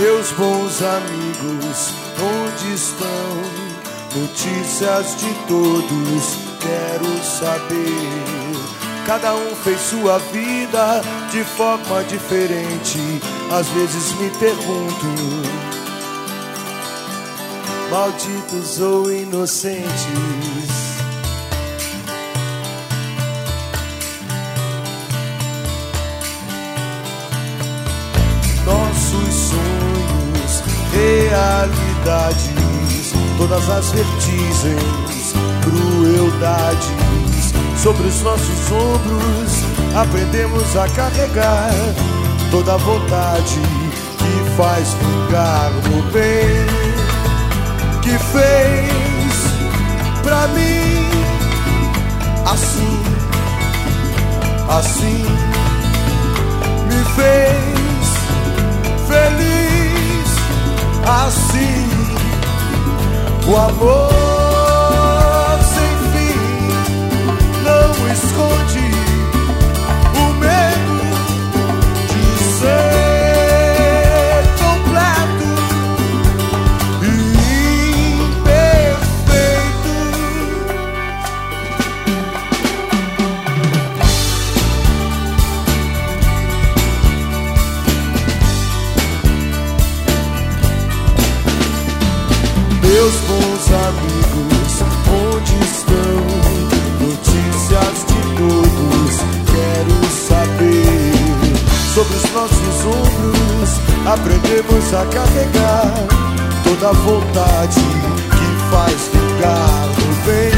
Meus bons amigos, onde estão? Notícias de todos, quero saber. Cada um fez sua vida de forma diferente. Às vezes me pergunto, malditos ou inocentes. Nossos sonhos, realidades, todas as vertigens, crueldades, sobre os nossos ombros aprendemos a carregar toda a vontade que faz vingar no bem que fez pra mim. Assim, assim me fez feliz. Assim o amor sem fim não esconde o medo de ser completo e imperfeito. Meus bons amigos, onde estão? Notícias de todos, quero saber. Sobre os nossos ombros aprendemos a carregar toda a vontade que faz vingar no bem